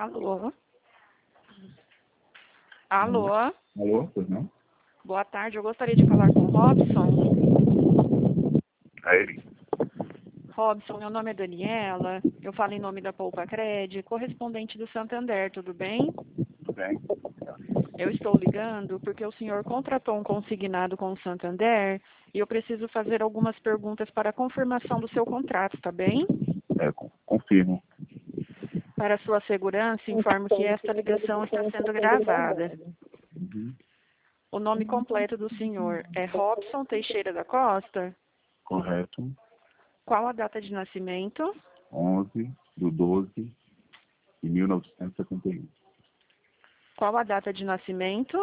Alô? Alô? Alô, pois não? Boa tarde, eu gostaria de falar com o Robson. É ele. Robson, meu nome é Daniela, eu falo em nome da Poupa Cred, correspondente do Santander, tudo bem? Tudo bem? Eu estou ligando porque o senhor contratou um consignado com o Santander e eu preciso fazer algumas perguntas para a confirmação do seu contrato, tá bem? Confirmo. Para sua segurança, informo que esta ligação está sendo gravada. Uhum. O nome completo do senhor é Robson Teixeira da Costa? Correto. Qual a data de nascimento? 11/12/1971. Qual a data de nascimento?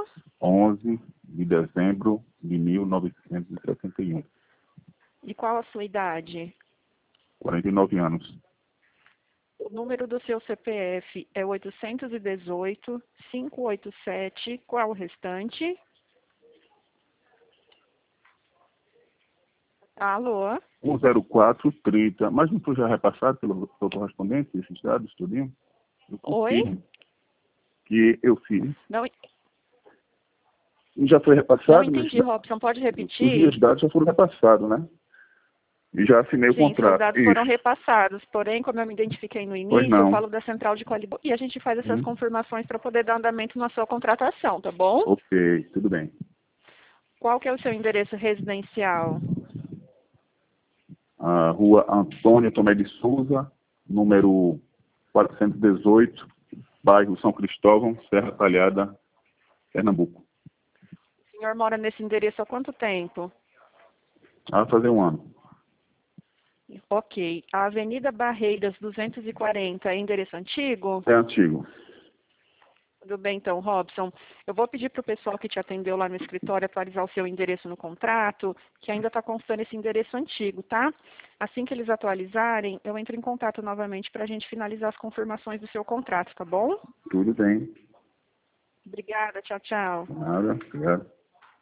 11/12/1971. E qual a sua idade? 49 anos. O número do seu CPF é 818-587. Qual o restante? Alô? 10430. Mas não foi já repassado pelo correspondente esses dados, tudinho? Eu Oi? confirmo que eu fiz. Não, Já foi não repassado? entendi, Robson. Pode Os repetir? meus dados já foram repassados, né? E já assinei o Sim, seus contrato. dados Isso. foram repassados. Porém, como eu me identifiquei no Pois início, eu não. falo da central de qualidade e a gente faz essas Hum? confirmações para poder dar andamento na sua contratação, tá bom? Ok, tudo bem. Qual que é o seu endereço residencial? A Rua Antônio Tomé de Souza, número 418, bairro São Cristóvão, Serra Talhada, Pernambuco. O senhor mora nesse endereço há quanto tempo? Vai fazer um ano. Ok. A Avenida Barreiras 240 é endereço antigo? É antigo. Tudo bem, então, Robson. Eu vou pedir para o pessoal que te atendeu lá no escritório atualizar o seu endereço no contrato, que ainda está constando esse endereço antigo, tá? Assim que eles atualizarem, eu entro em contato novamente para a gente finalizar as confirmações do seu contrato, tá bom? Tudo bem. Obrigada, tchau, tchau. Nada, obrigado.